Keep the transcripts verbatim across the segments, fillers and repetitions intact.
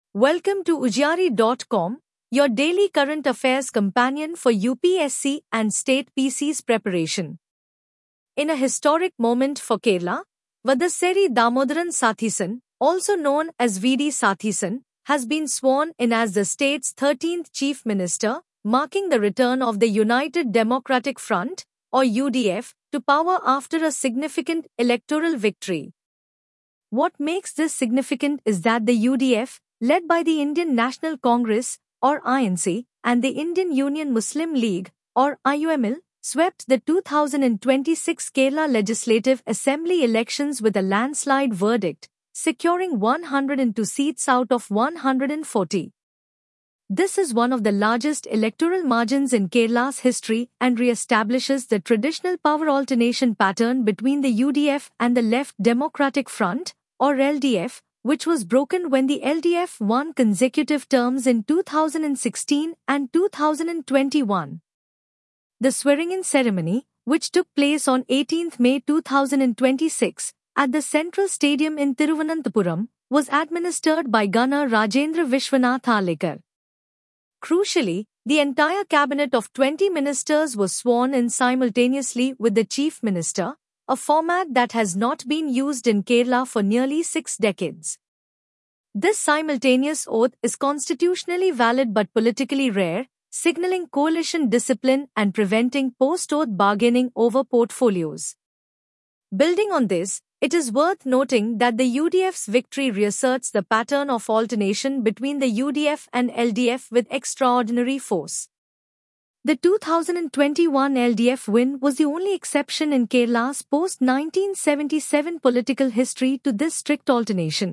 Welcome to Ujjari dot com, your daily current affairs companion for U P S C and state P C's preparation. In a historic moment for Kerala, Vadaseri Damodaran Sathisan, also known as V D Sathisan, has been sworn in as the state's thirteenth Chief Minister, marking the return of the United Democratic Front, or U D F, to power after a significant electoral victory. What makes this significant is that the U D F, led by the Indian National Congress, or I N C, and the Indian Union Muslim League, or I U M L, swept the two thousand twenty-six Kerala Legislative Assembly elections with a landslide verdict, securing one hundred two seats out of one hundred forty. This is one of the largest electoral margins in Kerala's history and re-establishes the traditional power alternation pattern between the U D F and the Left Democratic Front, or L D F, which was broken when the L D F won consecutive terms in two thousand sixteen and two thousand twenty-one. The swearing-in ceremony, which took place on eighteenth May two thousand twenty-six, at the Central Stadium in Thiruvananthapuram, was administered by Governor Rajendra Vishwanath Arlekar. Crucially, the entire cabinet of twenty ministers was sworn in simultaneously with the Chief Minister, a format that has not been used in Kerala for nearly six decades. This simultaneous oath is constitutionally valid but politically rare, signaling coalition discipline and preventing post-oath bargaining over portfolios. Building on this, it is worth noting that the U D F's victory reasserts the pattern of alternation between the U D F and L D F with extraordinary force. The two thousand twenty-one L D F win was the only exception in Kerala's post nineteen seventy-seven political history to this strict alternation.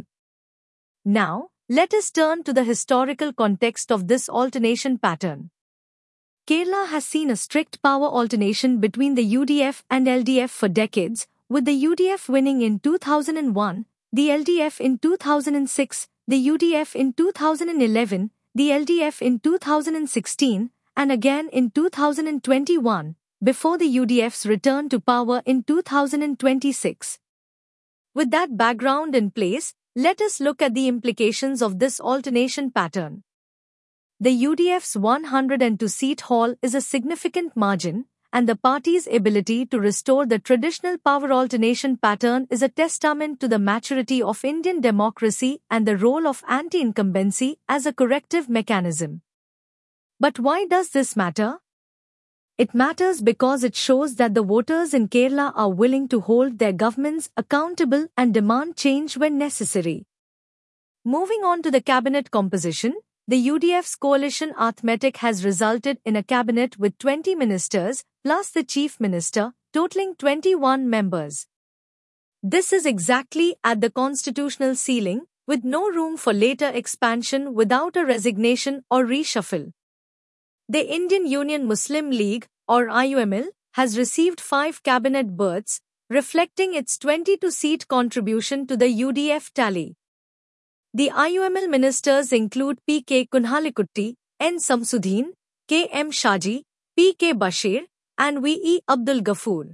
Now, let us turn to the historical context of this alternation pattern. Kerala has seen a strict power alternation between the U D F and L D F for decades, with the U D F winning in two thousand one, the L D F in two thousand six, the U D F in two thousand eleven, the L D F in two thousand sixteen, and again in two thousand twenty-one, before the U D F's return to power in two thousand twenty-six. With that background in place, let us look at the implications of this alternation pattern. The U D F's one hundred two seat haul is a significant margin, and the party's ability to restore the traditional power alternation pattern is a testament to the maturity of Indian democracy and the role of anti-incumbency as a corrective mechanism. But why does this matter? It matters because it shows that the voters in Kerala are willing to hold their governments accountable and demand change when necessary. Moving on to the cabinet composition, the U D F's coalition arithmetic has resulted in a cabinet with twenty ministers, plus the chief minister, totaling twenty-one members. This is exactly at the constitutional ceiling, with no room for later expansion without a resignation or reshuffle. The Indian Union Muslim League, or I U M L, has received five cabinet berths, reflecting its twenty-two seat contribution to the U D F tally. The I U M L ministers include P K Kunhalikutty, N Samsudeen, K M Shaji, P K Bashir, and V E Abdul Ghafoor.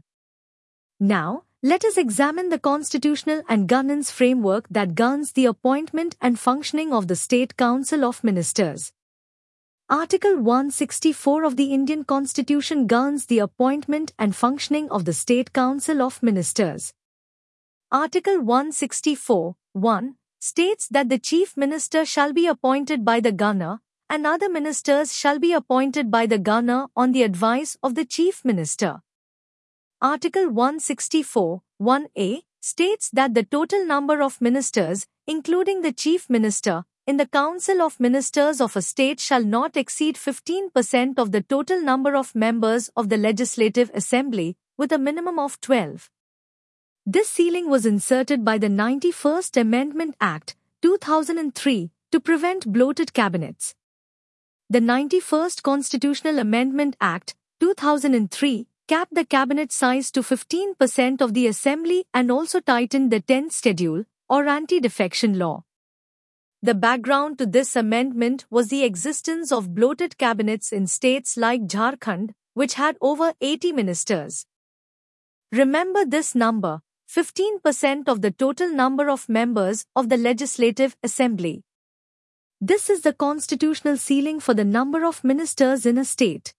Now, let us examine the constitutional and governance framework that governs the appointment and functioning of the State Council of Ministers. Article one sixty-four of the Indian Constitution governs the appointment and functioning of the State Council of Ministers. Article one sixty-four, one, states that the Chief Minister shall be appointed by the Governor, and other ministers shall be appointed by the Governor on the advice of the Chief Minister. Article one sixty-four, one A, states that the total number of ministers, including the Chief Minister, in the Council of Ministers of a state shall not exceed fifteen percent of the total number of members of the Legislative Assembly, with a minimum of twelve. This ceiling was inserted by the ninety-first Amendment Act, two thousand three, to prevent bloated cabinets. The ninety-first Constitutional Amendment Act, two thousand three, capped the cabinet size to fifteen percent of the Assembly and also tightened the tenth Schedule, or anti-defection law. The background to this amendment was the existence of bloated cabinets in states like Jharkhand, which had over eighty ministers. Remember this number, fifteen percent of the total number of members of the Legislative Assembly. This is the constitutional ceiling for the number of ministers in a state.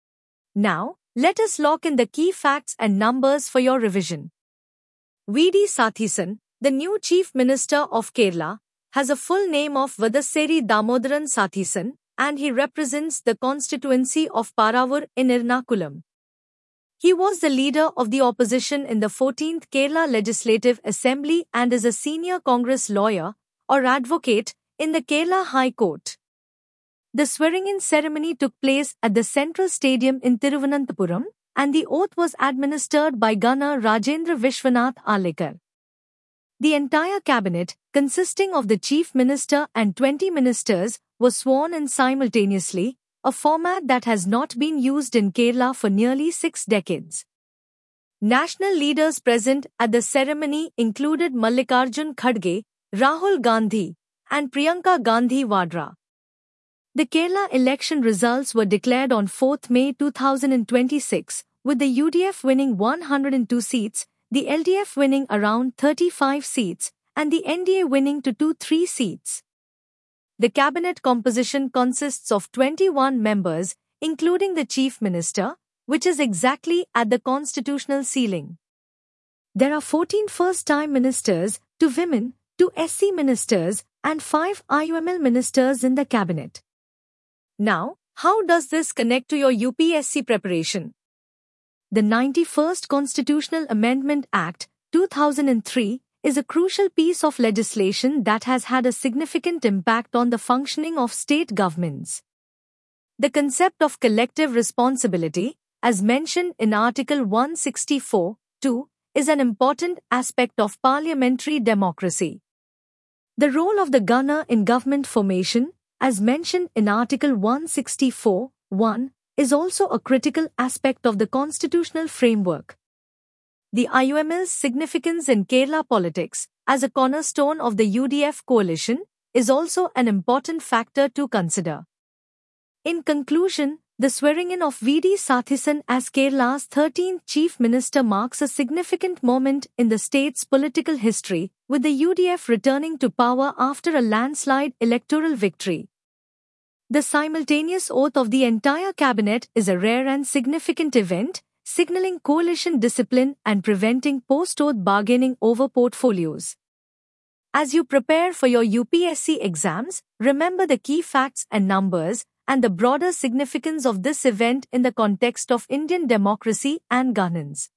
Now, let us lock in the key facts and numbers for your revision. V D Sathisen, the new Chief Minister of Kerala, has a full name of Vadaseri Damodaran Sathisen, and he represents the constituency of Paravur in Ernakulam. He was the leader of the opposition in the fourteenth Kerala Legislative Assembly and is a senior Congress lawyer or advocate in the Kerala High Court. The swearing-in ceremony took place at the Central Stadium in Thiruvananthapuram, and the oath was administered by Governor Rajendra Vishwanath Arlekar. The entire cabinet, consisting of the Chief Minister and twenty ministers, was sworn in simultaneously, a format that has not been used in Kerala for nearly six decades. National leaders present at the ceremony included Mallikarjun Kharge, Rahul Gandhi, and Priyanka Gandhi Vadra. The Kerala election results were declared on fourth May two thousand twenty-six, with the U D F winning one hundred two seats, the L D F winning around thirty-five seats, and the N D A winning to twenty-three seats. The cabinet composition consists of twenty-one members, including the Chief Minister, which is exactly at the constitutional ceiling. There are fourteen first-time ministers, two women, two S C ministers, and five I U M L ministers in the cabinet. Now, how does this connect to your U P S C preparation? The ninety-first Constitutional Amendment Act, two thousand three, is a crucial piece of legislation that has had a significant impact on the functioning of state governments. The concept of collective responsibility, as mentioned in Article one sixty-four point two, is an important aspect of parliamentary democracy. The role of the governor in government formation, as mentioned in Article one sixty-four point one, is also a critical aspect of the constitutional framework. The I U M L's significance in Kerala politics, as a cornerstone of the U D F coalition, is also an important factor to consider. In conclusion, the swearing-in of V D Sathisen as Kerala's thirteenth Chief Minister marks a significant moment in the state's political history, with the U D F returning to power after a landslide electoral victory. The simultaneous oath of the entire cabinet is a rare and significant event, signaling coalition discipline and preventing post-oath bargaining over portfolios. As you prepare for your U P S C exams, remember the key facts and numbers and the broader significance of this event in the context of Indian democracy and governance.